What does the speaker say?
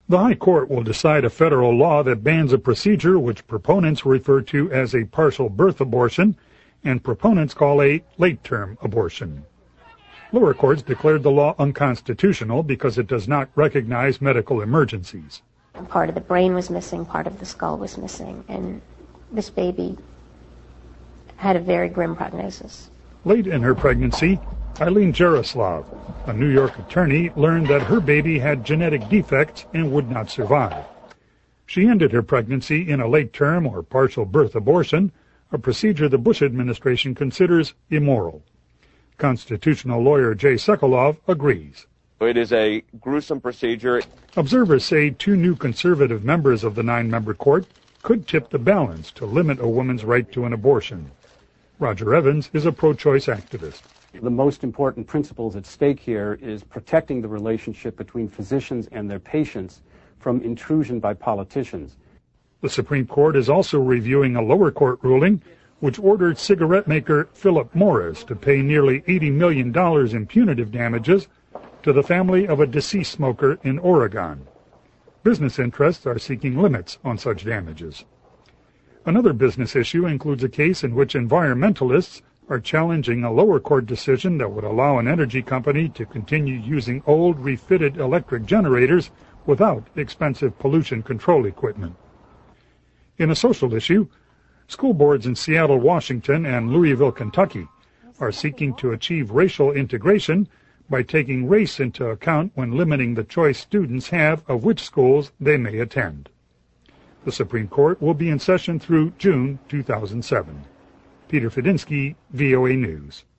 The High Court will decide a federal law that bans a procedure which proponents refer to as a partial birth abortion and proponents call a late-term abortion. Lower courts declared the law unconstitutional because it does not recognize medical emergencies. Part of the brain was missing, part of the skull was missing, and this baby had a very grim prognosis. Late in her pregnancy, Eileen Jaroslav, a New York attorney, learned that her baby had genetic defects and would not survive. She ended her pregnancy in a late-term or partial birth abortion, a procedure the Bush administration considers immoral. Constitutional lawyer Jay Sekulow agrees. It is a gruesome procedure. Observers say 2 new conservative members of the 9-member court could tip the balance to limit a woman's right to an abortion. Roger Evans is a pro-choice activist. The most important principles at stake here is protecting the relationship between physicians and their patients from intrusion by politicians. The Supreme Court is also reviewing a lower court ruling which ordered cigarette maker Philip Morris to pay nearly $80 million in punitive damages to the family of a deceased smoker in Oregon. Business interests are seeking limits on such damages. Another business issue includes a case in which environmentalists are challenging a lower court decision that would allow an energy company to continue using old, refitted electric generators without expensive pollution control equipment. In a social issue, school boards in Seattle, Washington, and Louisville, Kentucky, are seeking to achieve racial integration by taking race into account when limiting the choice students have of which schools they may attend. The Supreme Court will be in session through June 2007. Peter Fedinsky, VOA News.